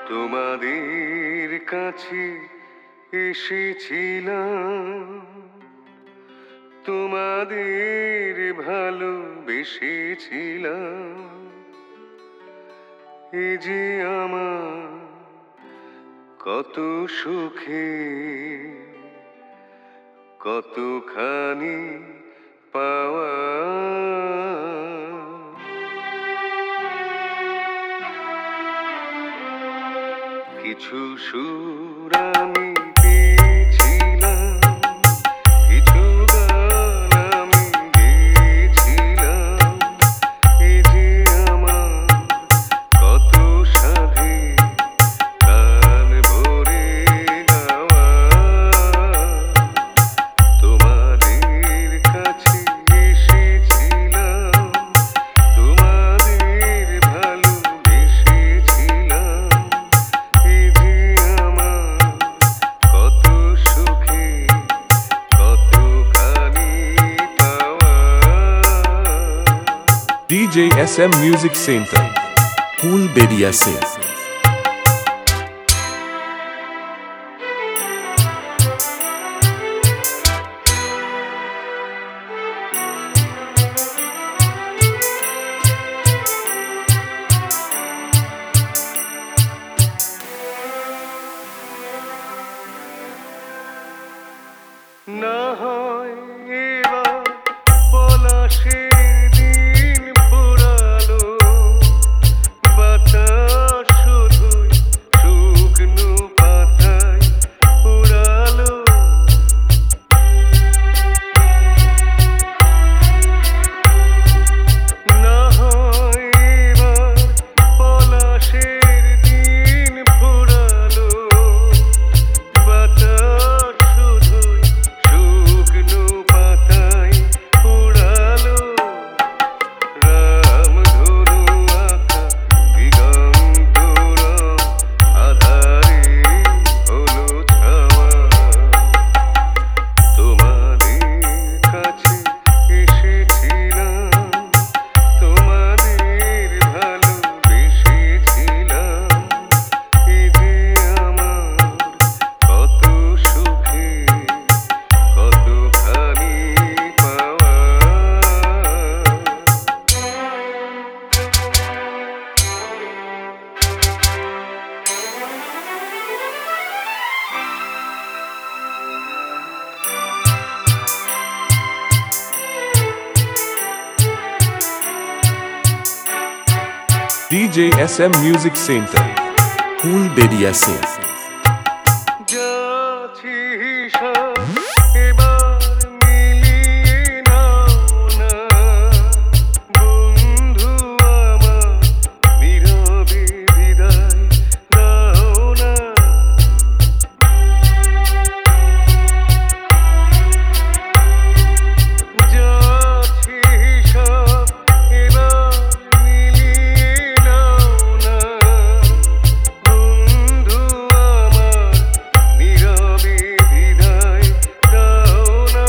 তোমাদের কাছে এসেছিলাম, তোমাদের ভালোবেসেছিলাম। এ যে আমার কত সুখে, কতখানি পাওয়া। কিছু সুর আমি পেয়েছিলাম, কিছু গান আমি গেয়েছিলাম। এ যে আমার কত সাধে প্রাণ ভরে গাওয়া। তোমাদের কাছে এসেছিলাম, তোমাদের ভালোবেসেছিলাম। এ যে আমার কত সুখে, কতখানি পাওয়া। DJ SM Music Center, ফুলবেড়িয়াছে। না হয় এবার পলাশের দিন ফুরালো, বাতাস শুধুই শুকনো পাতায় উড়ালো। না হয় এবার পলাশের দিন ফুরালো, বাতাস শুধুই শুকনো পাতায় উড়ালো। রামধনু আঁকা দিগন্তরম আধারে হলো ছাওয়া। তোমাদের কাছে এসেছিলাম, তোমাদের ভালোবেসেছিলাম। এ যে আমার কত সুখে, কতখানি পাওয়া। DJ SM Music Center, ফুলবেড়িয়াছে। যাচ্ছি হিসাব এবার মিলিয়ে নাও না, বন্ধু আমার নীরবে বিদায় দাও না। যাচ্ছি হিসাব এবার মিলিয়ে নাও না, বন্ধু আমার নীরবে বিদায় দাও না।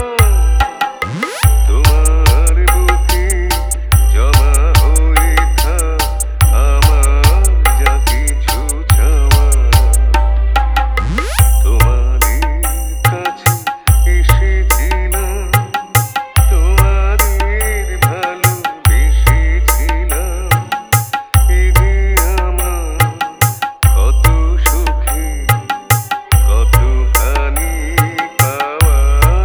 তোমার বুকে জমা হয়ে থাক আমার যা কিছু চাওয়া। তোমাদের কাছে এসেছিলাম, তোমাদের ভালোবেসেছিলাম। এ যে আমার কত সুখে, কতখানি পাওয়া।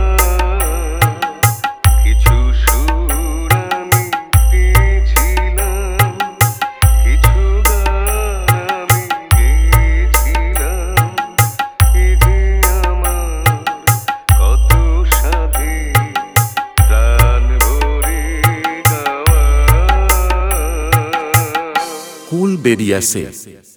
কিছু সুর আমি পেয়েছিলাম, কিছু গান আমি গেয়েছিলাম। এ যে আমার কত সাধে প্রাণ ভরে গাওয়া। ফুলবেড়িয়াছে।